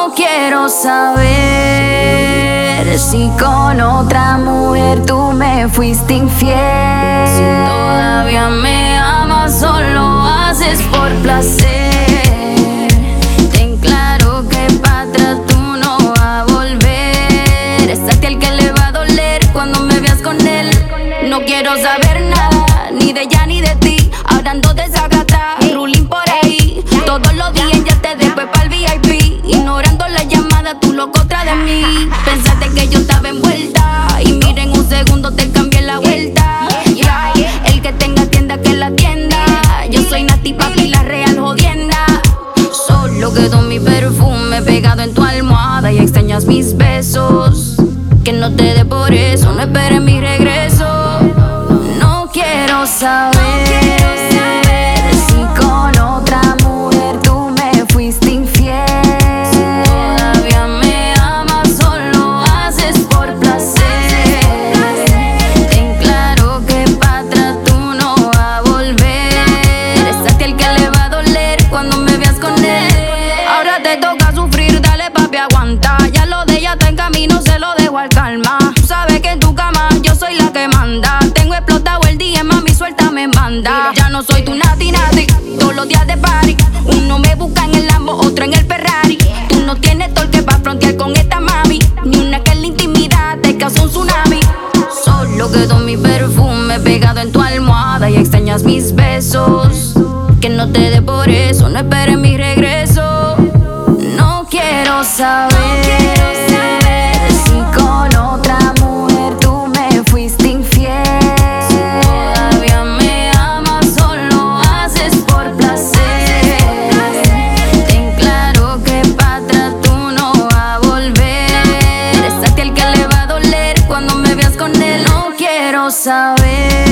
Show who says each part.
Speaker 1: No quiero saber si con otra mujer tú me fuiste infiel. Si todavía me amas, solo haces por placer. Ten claro que para atrás tú no vas a volver. Es a ti el que le va a doler cuando me veas con él. No quiero saber nada, ni de ella ni de ti. Hablando de Sagata, ruling por ahí. Todos los días ya te dejo pa'l VIP. Ignorando la llamada, tú loco otra de mí. Pensaste que yo estaba envuelta y mira, en un segundo te cambié la vuelta. Yeah. El que tenga tienda que la tienda. Yo soy Nati papi, la real jodienda. Solo quedó mi perfume pegado en tu almohada y extrañas mis besos. Que no te dé por eso, no esperes mi regreso. No quiero saber si con otra mujer tú me fuiste infiel. Si todavía me amas, solo haces por placer. Ten claro que para atrás tú no vas a volver. Es a ti el que le va a doler cuando me veas con él. Ahora te toca sufrir, dale papi, aguanta. Ya lo de ella está en camino, se lo dejo al calma. Sabes que en tu cama yo soy la que manda. Tengo explotado el día, mami, suelta me manda. Ya no soy tu Nati, todos los días de party. Uno me busca en el Lambo, otro en el Ferrari. Tú no tienes torque pa' frontear con esta mami. Ni una que en la intimidad te causó un tsunami. Solo quedó mi perfume pegado en tu almohada y extrañas mis besos. Que no te dé por eso, no esperes mi regreso. No quiero saber si con otra mujer tú me fuiste infiel. Si todavía me amas, solo haces por placer. Ten claro que para atrás tú no vas a volver. Es a ti el que le va a doler cuando me veas con él. No quiero saber